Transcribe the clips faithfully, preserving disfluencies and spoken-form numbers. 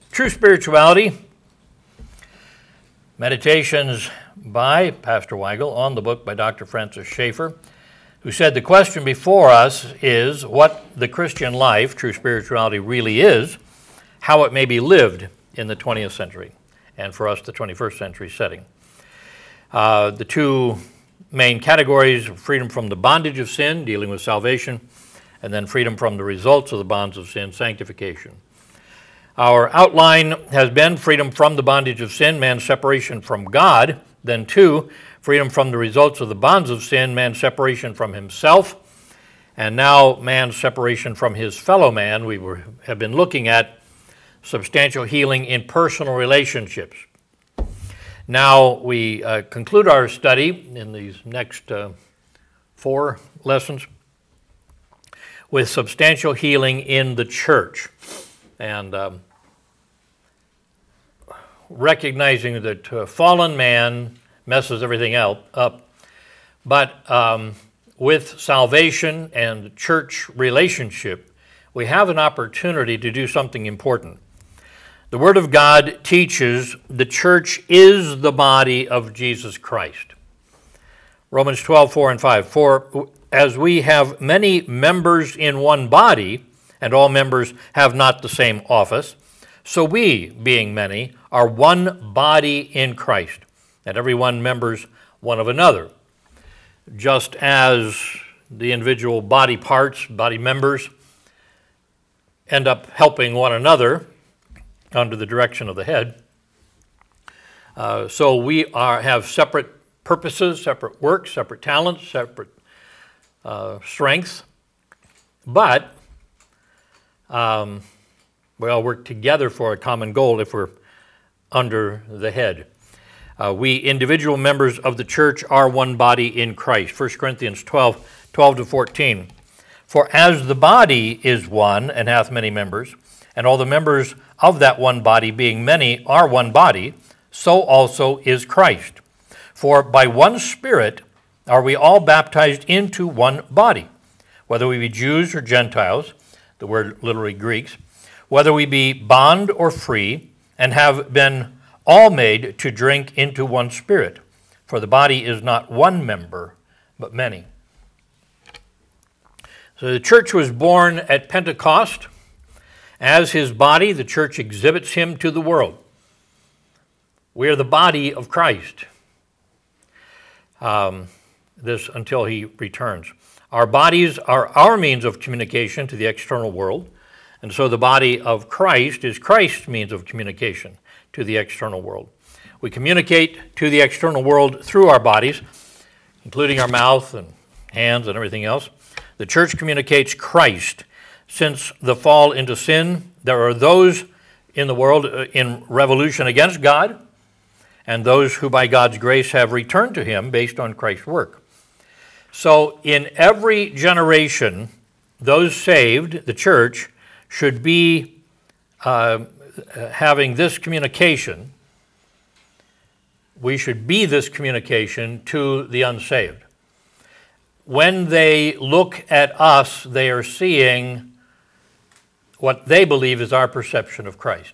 True Spirituality, Meditations by Pastor Weigel on the book by Doctor Francis Schaeffer, who said the question before us is what the Christian life, true spirituality, really is, how it may be lived in the twentieth century, and for us, the twenty-first century setting. Uh, the two main categories, freedom from the bondage of sin, dealing with salvation, and then freedom from the results of the bonds of sin, sanctification. Our outline has been freedom from the bondage of sin, man's separation from God. Then two, freedom from the results of the bonds of sin, man's separation from himself. And now man's separation from his fellow man. We were, have been looking at substantial healing in personal relationships. Now we uh, conclude our study in these next uh, four lessons with substantial healing in the church. And um, recognizing that uh, fallen man messes everything out, up, but um, with salvation and church relationship, we have an opportunity to do something important. The Word of God teaches the church is the body of Jesus Christ. Romans twelve, four and five, for as we have many members in one body, and all members have not the same office, so we, being many, are one body in Christ, and every one members one of another. Just as the individual body parts, body members, end up helping one another under the direction of the head, uh, so we are have separate purposes, separate works, separate talents, separate uh, strengths, but um, we all work together for a common goal if we're under the head. Uh, we individual members of the church are one body in Christ. First Corinthians twelve, twelve to fourteen. For as the body is one and hath many members, and all the members of that one body being many are one body, so also is Christ. For by one Spirit are we all baptized into one body, whether we be Jews or Gentiles, the word literally Greeks, whether we be bond or free, and have been all made to drink into one Spirit. For the body is not one member, but many. So the church was born at Pentecost. As his body, the church exhibits him to the world. We are the body of Christ. Um, this until he returns. Our bodies are our means of communication to the external world. And so the body of Christ is Christ's means of communication to the external world. We communicate to the external world through our bodies, including our mouth and hands and everything else. The church communicates Christ. Since the fall into sin, there are those in the world in revolution against God, and those who by God's grace have returned to him based on Christ's work. So in every generation, those saved, the church, should be uh, having this communication. We should be this communication to the unsaved. When they look at us, they are seeing what they believe is our perception of Christ.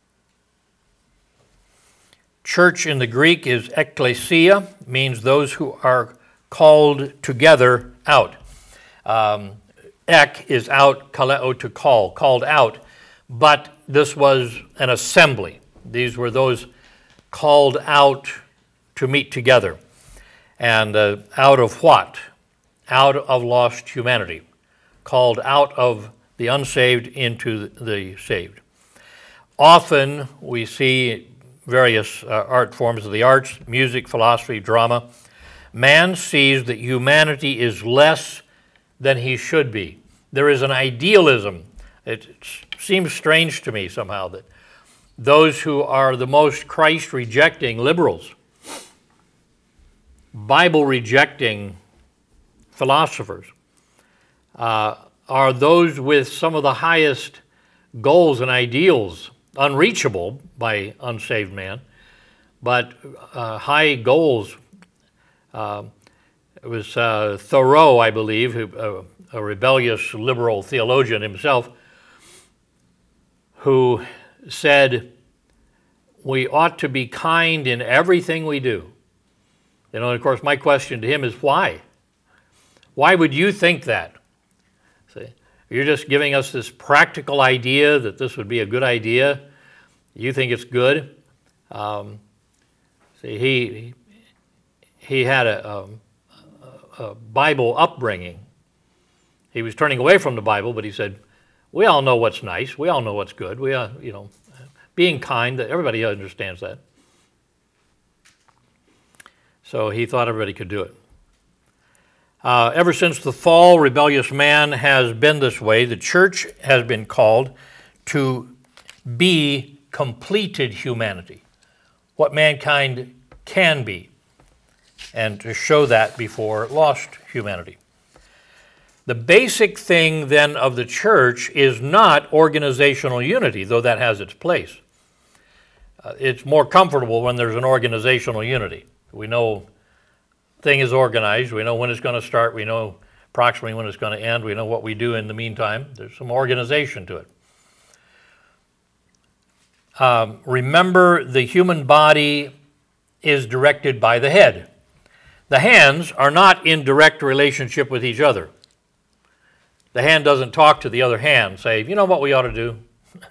Church in the Greek is ekklesia, means those who are called together out. Um, Ek is out, kaleo to call, called out. But this was an assembly. These were those called out to meet together. And uh, out of what? Out of lost humanity. Called out of the unsaved into the saved. Often we see various uh, art forms of the arts, music, philosophy, drama. Man sees that humanity is less than he should be. There is an idealism. It seems strange to me somehow that those who are the most Christ-rejecting liberals, Bible-rejecting philosophers, uh, are those with some of the highest goals and ideals, unreachable by unsaved man, but uh, high goals. Uh, it was uh, Thoreau, I believe, who, uh, a rebellious liberal theologian himself, who said we ought to be kind in everything we do. You know, and of course, my question to him is why? Why would you think that? See, you're just giving us this practical idea that this would be a good idea. You think it's good. Um, see, he he had a, um, a, a Bible upbringing. He was turning away from the Bible, but he said, "We all know what's nice. We all know what's good. We, uh, you know, being kind. Everybody understands that." So he thought everybody could do it. Uh, ever since the fall, rebellious man has been this way. The church has been called to be completed humanity, what mankind can be, and to show that before lost humanity. The basic thing then of the church is not organizational unity, though that has its place. Uh, it's more comfortable when there's an organizational unity. We know thing is organized. We know when it's going to start. We know approximately when it's going to end. We know what we do in the meantime. There's some organization to it. Um, remember, the human body is directed by the head. The hands are not in direct relationship with each other. The hand doesn't talk to the other hand, say, you know what we ought to do?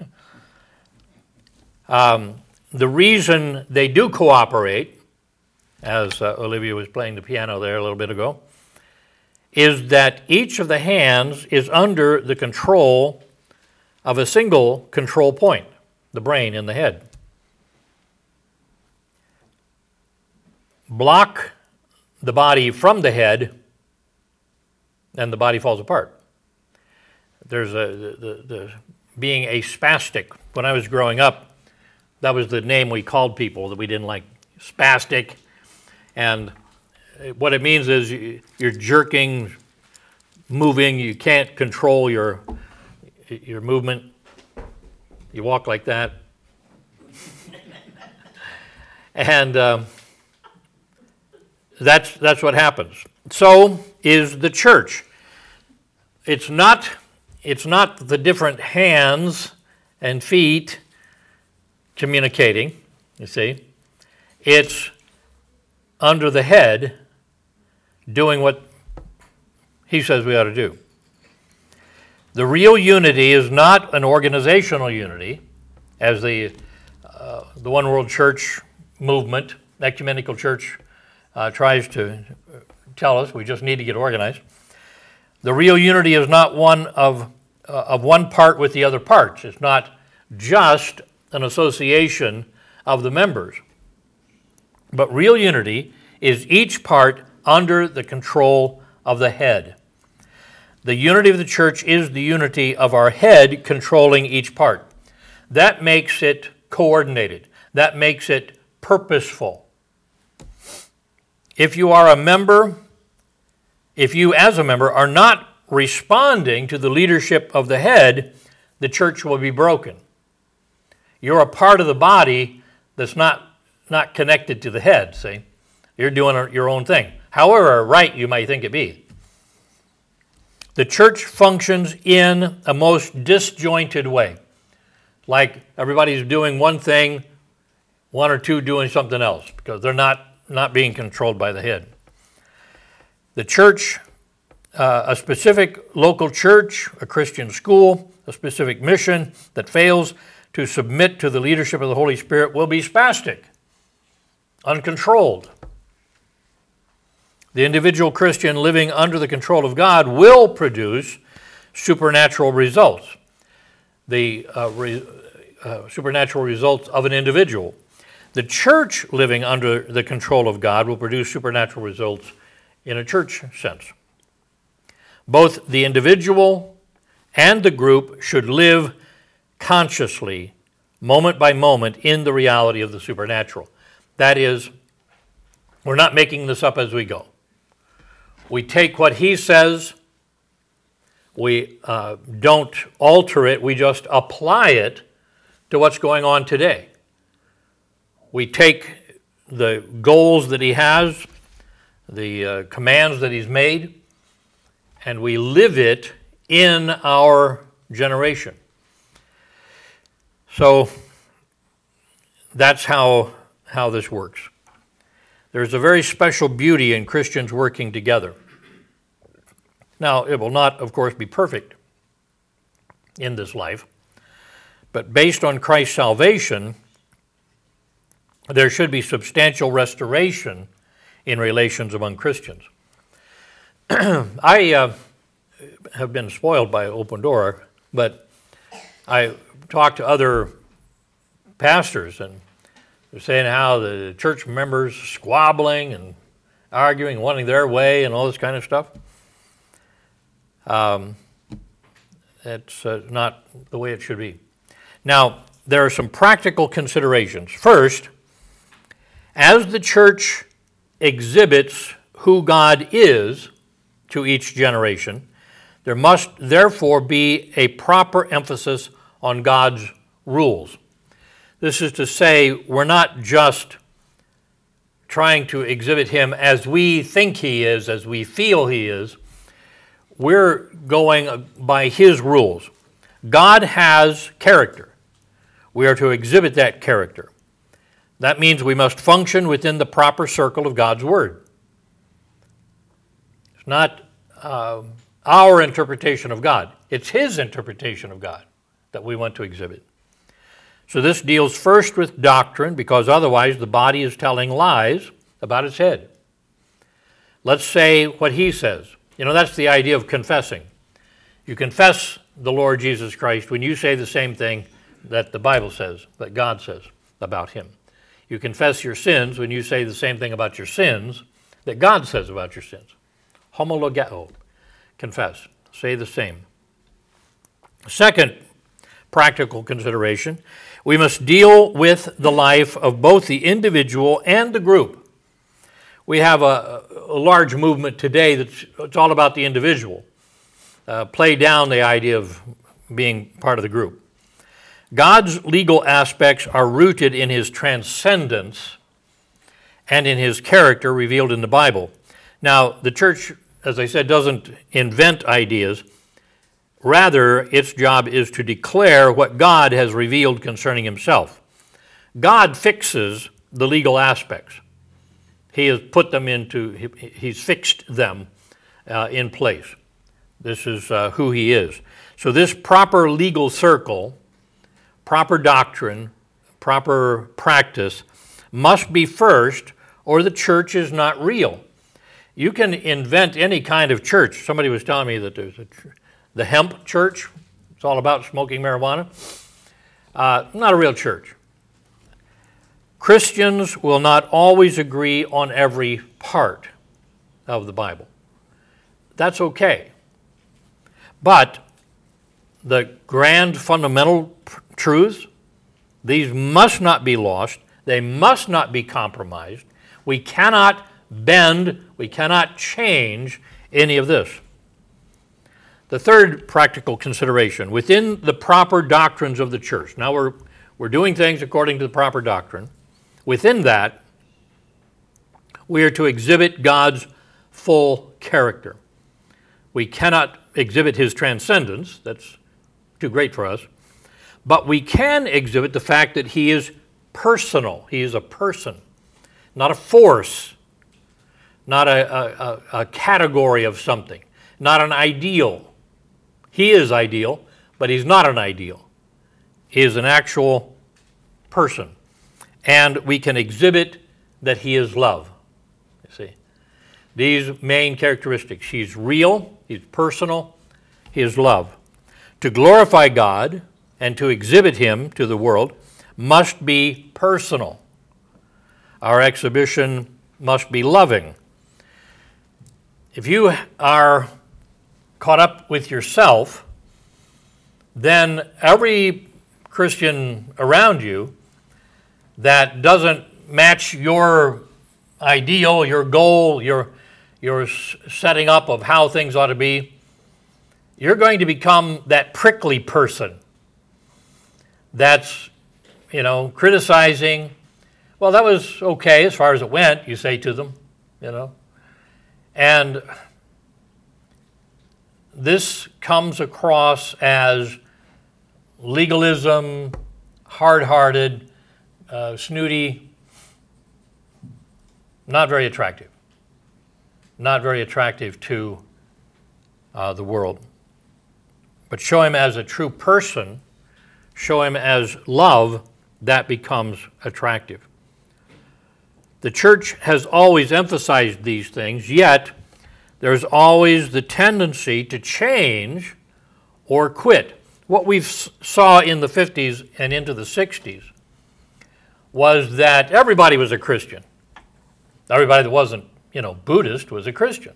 um, the reason they do cooperate, as uh, Olivia was playing the piano there a little bit ago, is that each of the hands is under the control of a single control point, the brain in the head. Block the body from the head, and the body falls apart. There's a the, the, the being a spastic. When I was growing up, that was the name we called people that we didn't like, spastic. And what it means is you're jerking, moving, you can't control your your movement. You walk like that. and um, that's that's what happens. So is the church. It's not it's not the different hands and feet communicating, you see. It's under the head doing what he says we ought to do. The real unity is not an organizational unity, as the uh, the One World Church movement, ecumenical church, uh, tries to tell us. We just need to get organized. The real unity is not one of uh, of one part with the other parts. It's not just an association of the members. But real unity is each part under the control of the head. The unity of the church is the unity of our head controlling each part. That makes it coordinated. That makes it purposeful. If you are a member, if you as a member are not responding to the leadership of the head, the church will be broken. You're a part of the body that's not not connected to the head, see? You're doing your own thing. However right you might think it be. The church functions in a most disjointed way. Like everybody's doing one thing, one or two doing something else, because they're not, not being controlled by the head. The church, uh, a specific local church, a Christian school, a specific mission that fails to submit to the leadership of the Holy Spirit will be spastic, uncontrolled. The individual Christian living under the control of God will produce supernatural results, the uh, re, uh, supernatural results of an individual. The church living under the control of God will produce supernatural results in a church sense. Both the individual and the group should live consciously, moment by moment, in the reality of the supernatural. That is, we're not making this up as we go. We take what he says, we uh, don't alter it, we just apply it to what's going on today. We take the goals that he has, the uh, commands that he's made, and we live it in our generation. So that's how, how this works. There's a very special beauty in Christians working together. Now, it will not, of course, be perfect in this life, but based on Christ's salvation, there should be substantial restoration in relations among Christians. I uh, have been spoiled by Open Door, but I talked to other pastors, and they're saying how the church members squabbling and arguing, wanting their way, and all this kind of stuff. Um, it's uh, not the way it should be. Now, there are some practical considerations. First, as the church exhibits who God is to each generation, there must therefore be a proper emphasis on God's rules. This is to say, we're not just trying to exhibit him as we think he is, as we feel he is. We're going by his rules. God has character. We are to exhibit that character. That means we must function within the proper circle of God's Word. It's not uh, our interpretation of God. It's his interpretation of God that we want to exhibit. So this deals first with doctrine, because otherwise the body is telling lies about its head. Let's say what he says. You know, that's the idea of confessing. You confess the Lord Jesus Christ when you say the same thing that the Bible says, that God says about him. You confess your sins when you say the same thing about your sins that God says about your sins. Homologeo. Confess. Say the same. Second practical consideration, we must deal with the life of both the individual and the group. We have a, a large movement today that's it's all about the individual. Uh, play down the idea of being part of the group. God's legal aspects are rooted in his transcendence and in his character revealed in the Bible. Now, the church, as I said, doesn't invent ideas. Rather, its job is to declare what God has revealed concerning himself. God fixes the legal aspects. He has put them into, he's fixed them uh, in place. This is uh, who he is. So this proper legal circle, proper doctrine, proper practice must be first, or the church is not real. You can invent any kind of church. Somebody was telling me that there's a the hemp church. It's all about smoking marijuana. Uh, not a real church. Christians will not always agree on every part of the Bible. That's okay. But the grand fundamental truths, these must not be lost. They must not be compromised. We cannot bend, we cannot change any of this. The third practical consideration, within the proper doctrines of the church. Now we're, we're doing things according to the proper doctrine. Within that, we are to exhibit God's full character. We cannot exhibit his transcendence. That's too great for us. But we can exhibit the fact that he is personal. He is a person, not a force, not a, a, a category of something, not an ideal. He is ideal, but he's not an ideal. He is an actual person. And we can exhibit that he is love. You see, these main characteristics. He's real, he's personal, he is love. To glorify God and to exhibit him to the world must be personal. Our exhibition must be loving. If you are caught up with yourself, then every Christian around you that doesn't match your ideal, your goal, your, your setting up of how things ought to be, you're going to become that prickly person that's, you know, criticizing. Well, that was okay as far as it went, you say to them, you know. And this comes across as legalism, hard-hearted, uh, snooty, not very attractive. Not very attractive to uh, the world. But show him as a true person, show him as love, that becomes attractive. The church has always emphasized these things, yet there's always the tendency to change or quit. What we saw in the fifties and into the sixties was that everybody was a Christian. Everybody that wasn't, you know, Buddhist was a Christian.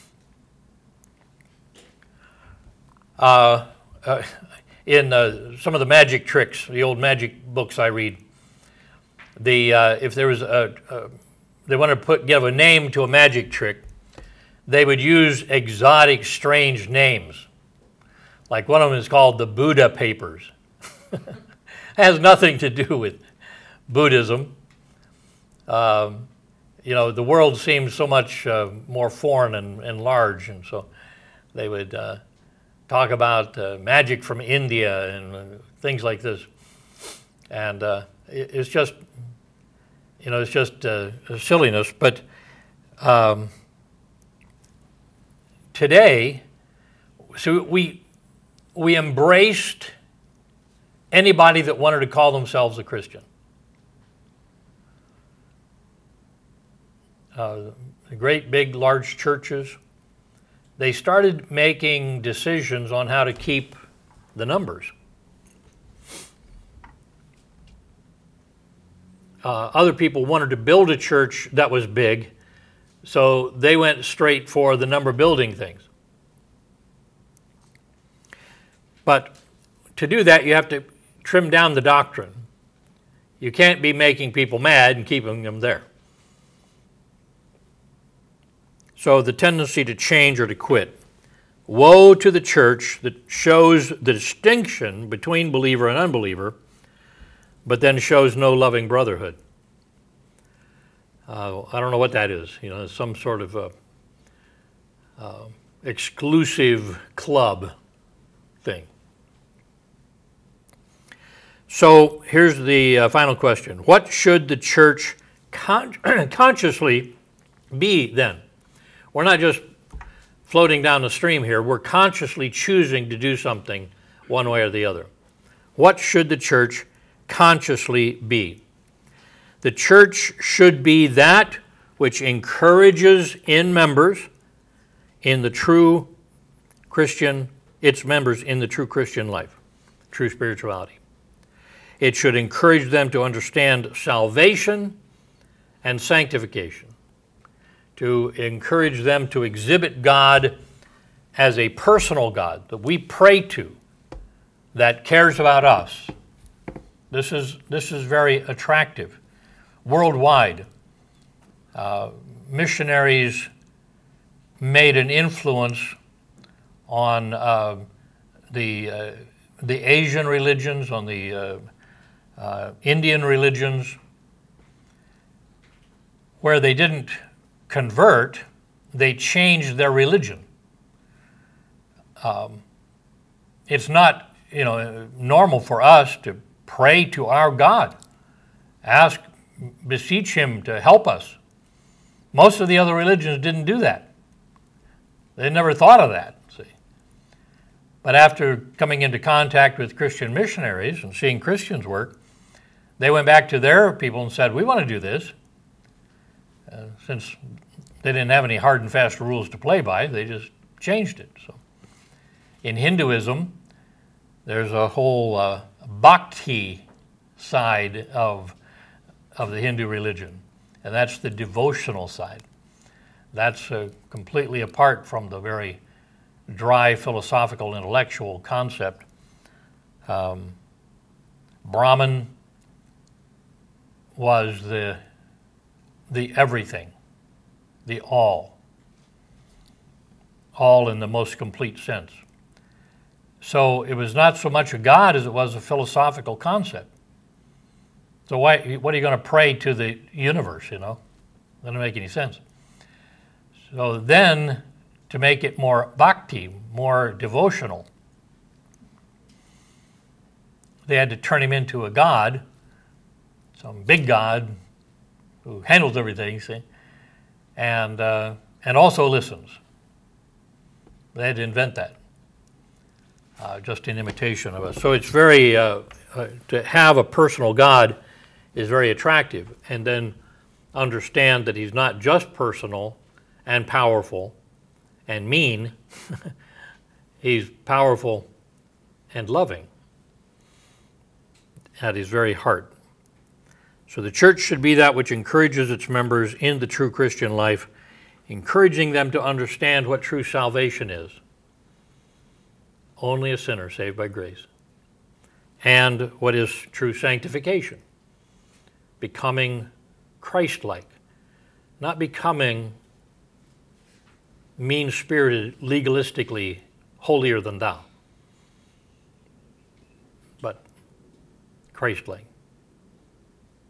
Uh, uh, in uh, some of the magic tricks, the old magic books I read, the uh, if there was a, a they wanted to put give a name to a magic trick, they would use exotic, strange names. Like one of them is called the Buddha Papers. It has nothing to do with Buddhism. Um, you know, the world seems so much uh, more foreign and, and large, and so they would uh, talk about uh, magic from India and uh, things like this. And uh, it, it's just, you know, it's just uh, silliness. But um, today, so we we embraced anybody that wanted to call themselves a Christian. Uh, the great, big, large churches, they started making decisions on how to keep the numbers. Uh, other people wanted to build a church that was big, so they went straight for the number building things. But to do that, you have to trim down the doctrine. You can't be making people mad and keeping them there. So the tendency to change or to quit. Woe to the church that shows the distinction between believer and unbeliever, but then shows no loving brotherhood. Uh, I don't know what that is. You know, it's some sort of a, uh, exclusive club thing. So here's the uh, final question. What should the church con- consciously be then? We're not just floating down the stream here. We're consciously choosing to do something one way or the other. What should the church consciously be? The church should be that which encourages in members in the true Christian, its members in the true Christian life, true spirituality. It should encourage them to understand salvation and sanctification, to encourage them to exhibit God as a personal God that we pray to, that cares about us. This is, this is very attractive. Worldwide, uh, missionaries made an influence on uh, the, uh, the Asian religions, on the uh, uh, Indian religions, where they didn't convert, they changed their religion. Um, it's not, you know, normal for us to pray to our God, ask, beseech Him to help us. Most of the other religions didn't do that. They never thought of that, see. But after coming into contact with Christian missionaries and seeing Christians work, they went back to their people and said, we want to do this. Uh, since they didn't have any hard and fast rules to play by, they just changed it. So, in Hinduism, there's a whole uh, bhakti side of, of the Hindu religion, and that's the devotional side. That's uh, completely apart from the very dry philosophical, intellectual concept. Um, Brahman was the the everything, the all, all in the most complete sense. So it was not so much a God as it was a philosophical concept. So why, what are you going to pray to the universe, you know? Doesn't make any sense. So then, to make it more bhakti, more devotional, they had to turn him into a god, some big god who handles everything, see, and uh, and also listens. They had to invent that, uh, just in imitation of us. So it's very, uh, uh, to have a personal God is very attractive, and then understand that he's not just personal and powerful and mean, he's powerful and loving at his very heart. So the church should be that which encourages its members in the true Christian life, encouraging them to understand what true salvation is. Only a sinner saved by grace. And what is true sanctification? Becoming Christ-like, not becoming mean-spirited, legalistically holier than thou, but Christ-like.